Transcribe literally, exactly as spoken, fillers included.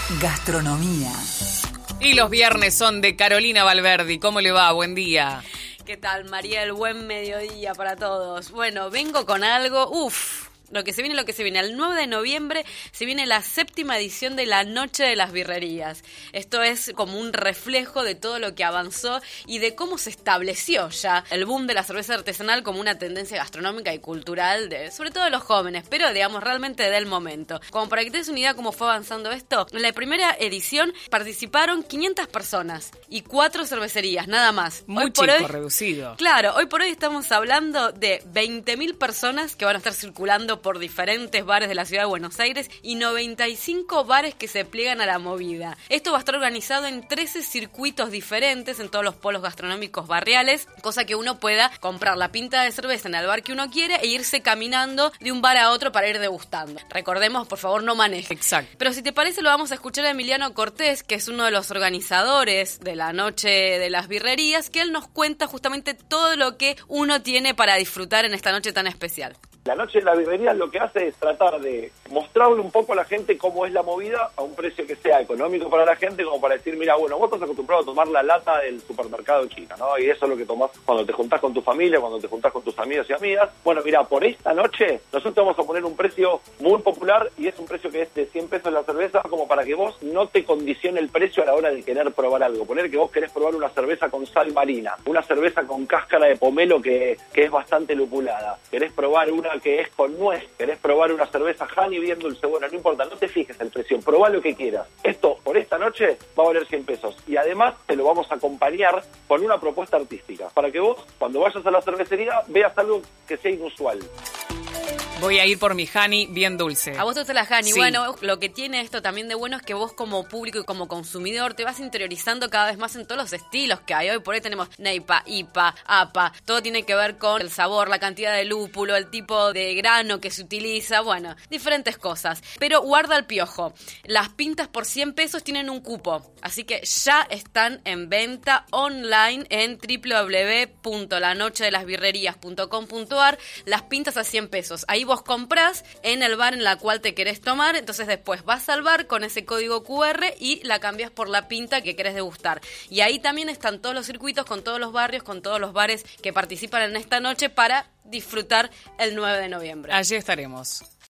Gastronomía. Y los viernes son de Carolina Valverdi. ¿Cómo le va? Buen día. ¿Qué tal, Mariel? Buen mediodía para todos. Bueno, vengo con algo, uff, lo que se viene, lo que se viene. El nueve de noviembre se viene la séptima edición de la Noche de las Birrerías. Esto es como un reflejo de todo lo que avanzó y de cómo se estableció ya el boom de la cerveza artesanal como una tendencia gastronómica y cultural, de, sobre todo de los jóvenes, pero digamos realmente del momento. Como para que te des una idea cómo fue avanzando esto, en la primera edición participaron quinientas personas y cuatro cervecerías, nada más. Muy hoy por chico, hoy, reducido. Claro, hoy por hoy estamos hablando de veinte mil personas que van a estar circulando por diferentes bares de la ciudad de Buenos Aires y noventa y cinco bares que se pliegan a la movida. Esto va a estar organizado en trece circuitos diferentes en todos los polos gastronómicos barriales, cosa que uno pueda comprar la pinta de cerveza en el bar que uno quiere e irse caminando de un bar a otro para ir degustando. Recordemos, por favor, no maneje. Exacto. Pero si te parece, lo vamos a escuchar a Emiliano Cortés, que es uno de los organizadores de la Noche de las Birrerías, que él nos cuenta justamente todo lo que uno tiene para disfrutar en esta noche tan especial. La Noche de la Birrería lo que hace es tratar de mostrarle un poco a la gente cómo es la movida a un precio que sea económico para la gente, como para decir, mira, bueno, vos estás acostumbrado a tomar la lata del supermercado chino, ¿no? Y eso es lo que tomás cuando te juntás con tu familia, cuando te juntás con tus amigos y amigas. Bueno, mira, por esta noche nosotros te vamos a poner un precio muy popular y es un precio que es de cien pesos la cerveza, como para que vos no te condicione el precio a la hora de querer probar algo. Poner que vos querés probar una cerveza con sal marina, una cerveza con cáscara de pomelo que, que es bastante lupulada, querés probar una que es con nuez, querés probar una cerveza honey bien dulce, bueno, no importa, no te fijes el precio, probá lo que quieras. Esto, por esta noche, va a valer cien pesos. Y además, te lo vamos a acompañar con una propuesta artística, para que vos, cuando vayas a la cervecería, veas algo que sea inusual. Voy a ir por mi honey bien dulce. A vos te gusta la honey. Sí. Bueno, lo que tiene esto también de bueno es que vos como público y como consumidor te vas interiorizando cada vez más en todos los estilos que hay. Hoy por hoy tenemos Neipa, I P A, A P A. Todo tiene que ver con el sabor, la cantidad de lúpulo, el tipo de grano que se utiliza. Bueno, diferentes cosas. Pero guarda el piojo. Las pintas por cien pesos tienen un cupo. Así que ya están en venta online en doble u doble u doble u punto la noche de las birrerías punto com punto a r. Las pintas a cien pesos. Ahí vos comprás en el bar en la cual te querés tomar, entonces después vas al bar con ese código cu erre y la cambias por la pinta que querés degustar. Y ahí también están todos los circuitos con todos los barrios, con todos los bares que participan en esta noche para disfrutar el nueve de noviembre. Allí estaremos.